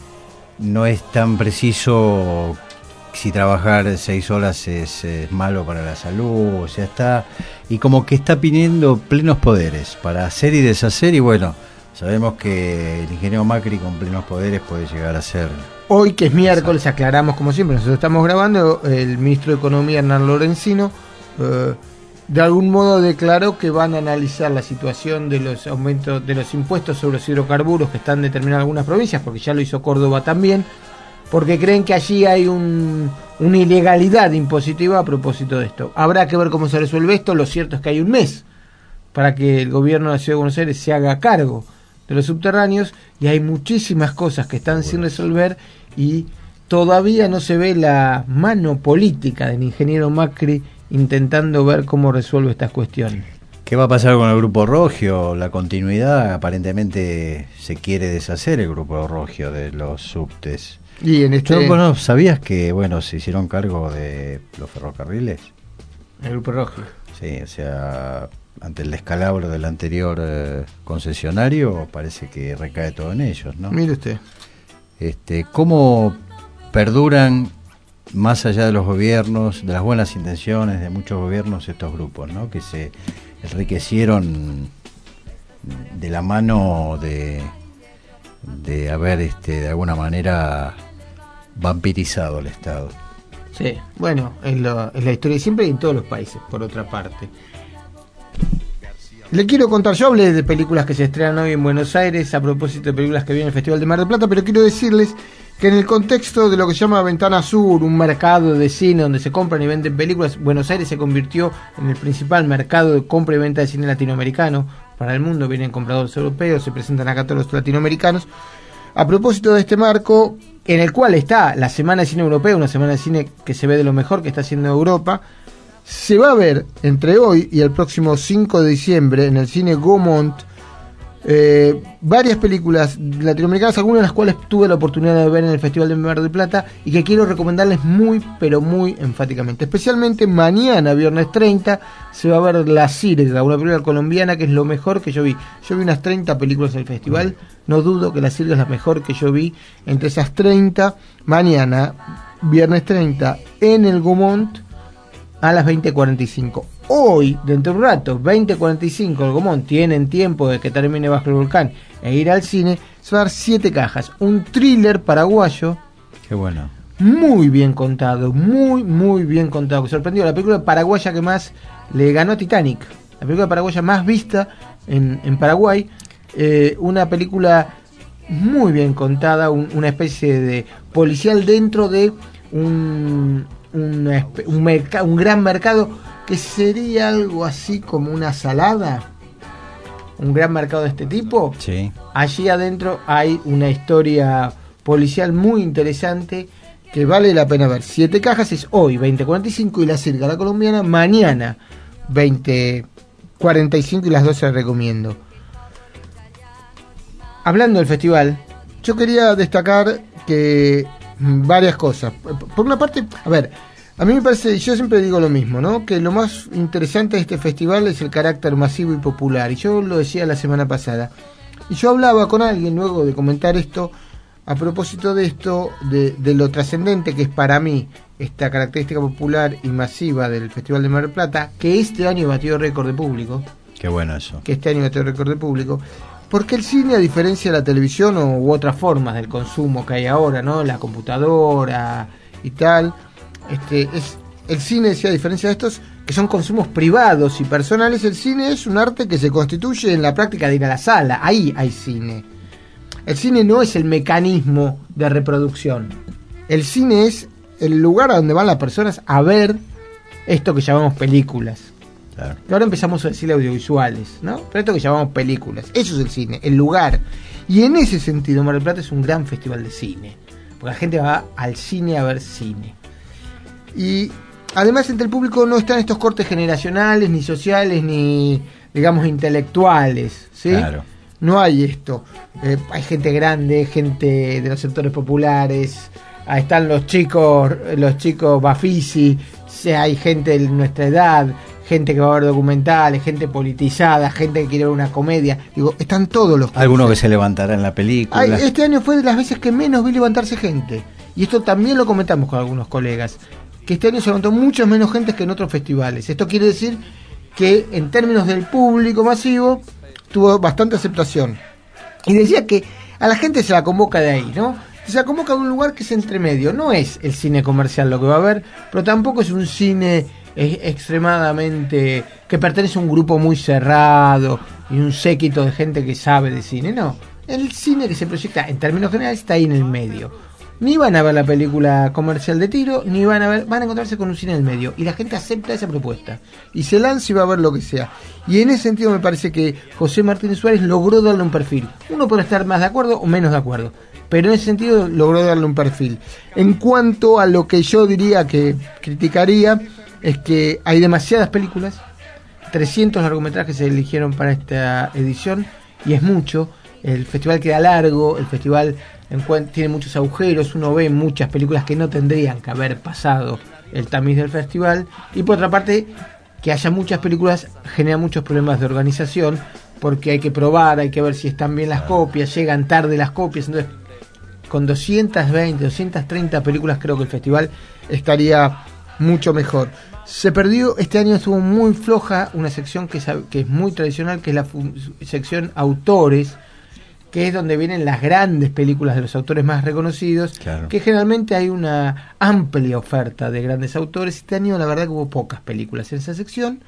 no es tan preciso. Si trabajar seis horas es, es malo para la salud, o sea, está, y como que está pidiendo plenos poderes para hacer y deshacer, y bueno, sabemos que el ingeniero Macri con plenos poderes puede llegar a ser. Hoy, que es miércoles, aclaramos como siempre, nosotros estamos grabando, el ministro de Economía, Hernán Lorenzino, eh, de algún modo declaró que van a analizar la situación de los aumentos de los impuestos sobre los hidrocarburos que están determinados en algunas provincias, porque ya lo hizo Córdoba también, porque creen que allí hay un, una ilegalidad impositiva a propósito de esto. Habrá que ver cómo se resuelve esto. Lo cierto es que hay un mes para que el gobierno de la Ciudad de Buenos Aires se haga cargo de los subterráneos, y hay muchísimas cosas que están sin resolver, y todavía no se ve la mano política del ingeniero Macri intentando ver cómo resuelve estas cuestiones. ¿Qué va a pasar con el Grupo Rogio? La continuidad, aparentemente se quiere deshacer el Grupo Rogio de los subtes. Y en este... Yo, bueno, ¿sabías que, bueno, se hicieron cargo de los ferrocarriles? El Grupo Rogio. Sí, o sea, ante el descalabro del anterior eh, concesionario, parece que recae todo en ellos, ¿no? Mire usted. Este, ¿cómo perduran, más allá de los gobiernos, de las buenas intenciones de muchos gobiernos, estos grupos, ¿no? Que se enriquecieron de la mano de, de haber, este, de alguna manera, vampirizado el Estado. Sí, bueno, es, lo, es la historia de siempre y en todos los países, por otra parte. Le quiero contar, yo hablé de películas que se estrenan hoy en Buenos Aires a propósito de películas que vienen el Festival de Mar del Plata, pero quiero decirles que en el contexto de lo que se llama Ventana Sur, un mercado de cine donde se compran y venden películas, Buenos Aires se convirtió en el principal mercado de compra y venta de cine latinoamericano para el mundo. Vienen compradores europeos, se presentan acá todos los latinoamericanos. A propósito de este marco, en el cual está la Semana de Cine Europeo, una semana de cine que se ve de lo mejor que está haciendo Europa, se va a ver entre hoy y el próximo cinco de diciembre en el cine Gaumont eh, varias películas latinoamericanas, algunas de las cuales tuve la oportunidad de ver en el Festival de Mar del Plata y que quiero recomendarles muy, pero muy enfáticamente. Especialmente mañana, viernes treinta, se va a ver La Sirga, una película colombiana que es lo mejor que yo vi. Yo vi unas treinta películas en el festival, no dudo que La Sirga es la mejor que yo vi. Entre esas treinta, mañana, viernes treinta, en el Gaumont, a las veinte cuarenta y cinco. Hoy, dentro de un rato, veinte cuarenta y cinco, el Gaumont, tienen tiempo de que termine Bajo el Volcán e ir al cine. Se va a dar siete cajas. Un thriller paraguayo. Qué bueno. Muy bien contado, muy, muy bien contado. Me sorprendió. La película paraguaya que más le ganó a Titanic. La película paraguaya más vista en, en Paraguay. Eh, una película muy bien contada, un, una especie de policial dentro de un... Una, un, merc- un gran mercado que sería algo así como una salada, un gran mercado de este tipo. Sí. Allí adentro hay una historia policial muy interesante que vale la pena ver. Siete Cajas es hoy, veinte cuarenta y cinco, y La Circa, la colombiana, mañana, veinte cuarenta y cinco, y las dos se las recomiendo. Hablando del festival, yo quería destacar que varias cosas. Por una parte, a ver, a mí me parece, yo siempre digo lo mismo, ¿no? Que lo más interesante de este festival es el carácter masivo y popular. Y yo lo decía la semana pasada. Y yo hablaba con alguien luego de comentar esto, a propósito de esto, de, de lo trascendente que es para mí esta característica popular y masiva del Festival de Mar del Plata, que este año batió récord de público. Qué bueno eso. Que este año batió récord de público. Porque el cine, a diferencia de la televisión o, u otras formas del consumo que hay ahora, ¿no? La computadora y tal, este, es el cine, a diferencia de estos, que son consumos privados y personales, el cine es un arte que se constituye en la práctica de ir a la sala. Ahí hay cine. El cine no es el mecanismo de reproducción. El cine es el lugar a donde van las personas a ver esto que llamamos películas. Claro. Y ahora empezamos a decir audiovisuales, ¿no? Pero esto que llamamos películas, eso es el cine, el lugar. Y en ese sentido, Mar del Plata es un gran festival de cine, porque la gente va al cine a ver cine. Y además entre el público no están estos cortes generacionales, ni sociales, ni, digamos, intelectuales, ¿sí? Claro. No hay esto. Eh, hay gente grande, gente de los sectores populares, ahí están los chicos, los chicos Bafisi, hay gente de nuestra edad, gente que va a ver documentales, gente politizada, gente que quiere ver una comedia. Digo, están todos los... Alguno que se levantará en la película. Ay, este año fue de las veces que menos vi levantarse gente. Y esto también lo comentamos con algunos colegas, que este año se levantó mucho menos gente que en otros festivales. Esto quiere decir que en términos del público masivo tuvo bastante aceptación. Y decía que a la gente se la convoca de ahí, ¿no? Se la convoca de un lugar que es entre medio. No es el cine comercial lo que va a haber, pero tampoco es un cine eh, extremadamente... que pertenece a un grupo muy cerrado y un séquito de gente que sabe de cine. No, el cine que se proyecta en términos generales está ahí en el medio. Ni van a ver la película comercial de tiro, ni van a ver, van a encontrarse con un cine en el medio. Y la gente acepta esa propuesta. Y se lanza y va a ver lo que sea. Y en ese sentido me parece que José Martínez Suárez logró darle un perfil. Uno puede estar más de acuerdo o menos de acuerdo, pero en ese sentido logró darle un perfil. En cuanto a lo que yo diría que criticaría, es que hay demasiadas películas, trescientos largometrajes se eligieron para esta edición, y es mucho. El festival queda largo, el festival tiene muchos agujeros, uno ve muchas películas que no tendrían que haber pasado el tamiz del festival, y por otra parte, que haya muchas películas genera muchos problemas de organización, porque hay que probar, hay que ver si están bien las copias, llegan tarde las copias, entonces con doscientas veinte, doscientas treinta películas creo que el festival estaría mucho mejor. Se perdió, este año estuvo muy floja una sección que es, que es muy tradicional, que es la sección autores, que es donde vienen las grandes películas de los autores más reconocidos, claro. Que generalmente hay una amplia oferta de grandes autores. Este año la verdad que hubo pocas películas en esa sección,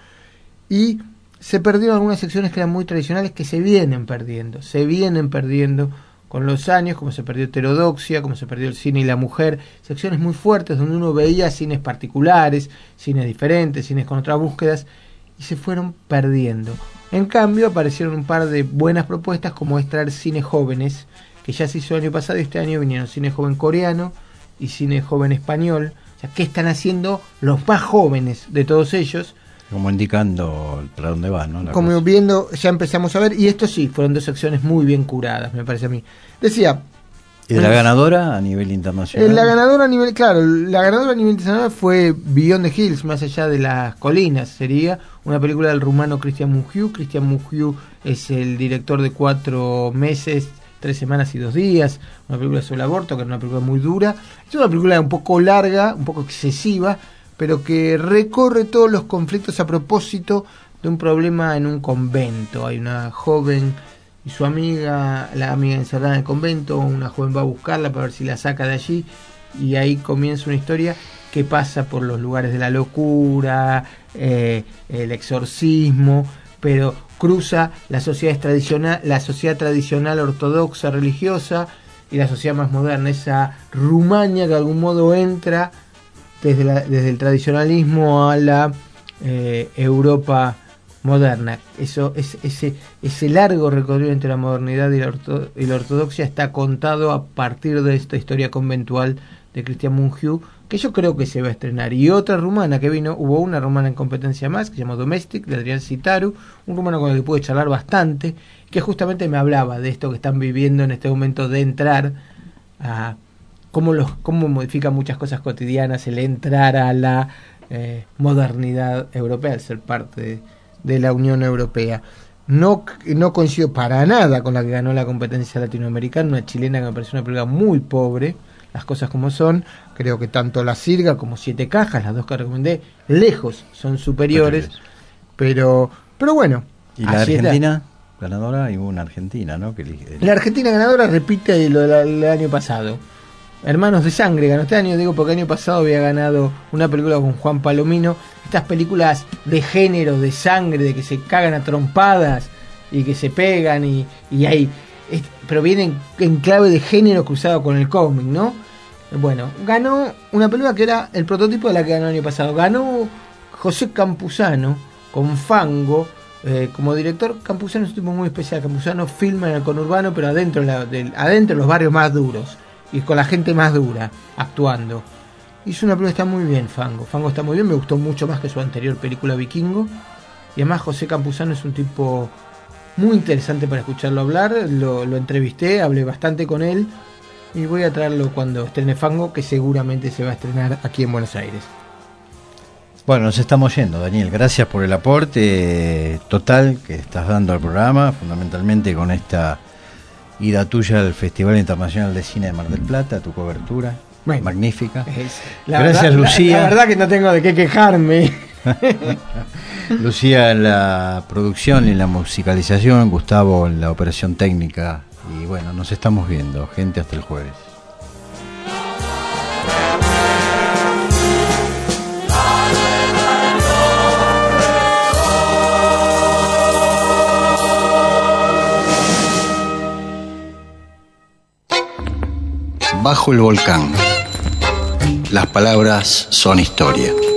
y se perdieron algunas secciones que eran muy tradicionales, que se vienen perdiendo, se vienen perdiendo con los años, como se perdió Heterodoxia, como se perdió el cine y la mujer, secciones muy fuertes donde uno veía cines particulares, cines diferentes, cines con otras búsquedas, y se fueron perdiendo. En cambio aparecieron un par de buenas propuestas, como es traer cine jóvenes, que ya se hizo el año pasado, y este año vinieron cine joven coreano y cine joven español. O sea, ¿qué están haciendo los más jóvenes de todos ellos? Como indicando para dónde van, ¿no? La como cosa. Viendo, ya empezamos a ver, y esto sí, fueron dos secciones muy bien curadas, me parece a mí. Decía... ¿Y de la ganadora a nivel internacional? La ganadora a nivel, claro, la ganadora a nivel internacional fue Beyond the Hills, más allá de las colinas, sería una película del rumano Cristian Mungiu. Cristian Mungiu es el director de Cuatro meses, Tres semanas y dos días, una película sobre el aborto, que es una película muy dura. Es una película un poco larga, un poco excesiva, pero que recorre todos los conflictos a propósito de un problema en un convento. Hay una joven y su amiga, la amiga encerrada en el convento, una joven va a buscarla para ver si la saca de allí, y ahí comienza una historia que pasa por los lugares de la locura, eh, el exorcismo, pero cruza la sociedad tradicional, la sociedad tradicional ortodoxa religiosa y la sociedad más moderna, esa Rumania que de algún modo entra desde, la, desde el tradicionalismo a la eh, Europa moderna. Eso es, ese, ese largo recorrido entre la modernidad y la, orto, y la ortodoxia está contado a partir de esta historia conventual de Cristian Mungiu, que yo creo que se va a estrenar. Y otra rumana que vino, hubo una rumana en competencia más, que se llamó Domestic, de Adrián Citaru, un rumano con el que pude charlar bastante, que justamente me hablaba de esto que están viviendo en este momento de entrar a cómo, los, cómo modifica muchas cosas cotidianas el entrar a la eh, modernidad europea, al ser parte de, de la Unión Europea. No, no coincido para nada con la que ganó la competencia latinoamericana, una chilena que me pareció una película muy pobre, las cosas como son. Creo que tanto La Sirga como Siete Cajas, las dos que recomendé, lejos son superiores, pero pero bueno. ¿Y la Argentina ganadora? Y hubo una Argentina, ¿no? Que elige, la Argentina ganadora repite lo del año pasado. Hermanos de Sangre ganó este año, digo porque el año pasado había ganado una película con Juan Palomino. Estas películas de género, de sangre, de que se cagan a trompadas y que se pegan y, y hay... Es, pero vienen en clave de género cruzado con el cómic, ¿no? Bueno, ganó una película que era el prototipo de la que ganó el año pasado. Ganó José Campuzano con Fango eh, como director. Campuzano es un tipo muy especial. Campuzano filma en el conurbano, pero adentro, la, del, adentro de los barrios más duros y con la gente más dura actuando. Hizo una película que está muy bien, Fango. Fango está muy bien, me gustó mucho más que su anterior película Vikingo. Y además José Campuzano es un tipo muy interesante para escucharlo hablar. Lo, lo entrevisté, hablé bastante con él. Y voy a traerlo cuando estrene Fango, que seguramente se va a estrenar aquí en Buenos Aires. Bueno, nos estamos yendo, Daniel. Gracias por el aporte total que estás dando al programa, fundamentalmente con esta ida tuya al Festival Internacional de Cine de Mar del Plata, tu cobertura. Bueno, magnífica. Es, la Gracias, verdad, Lucía. La, la verdad que no tengo de qué quejarme. Lucía en la producción y en la musicalización, Gustavo en la operación técnica. Y bueno, nos estamos viendo, gente, hasta el jueves. Bajo el volcán. Las palabras son historia.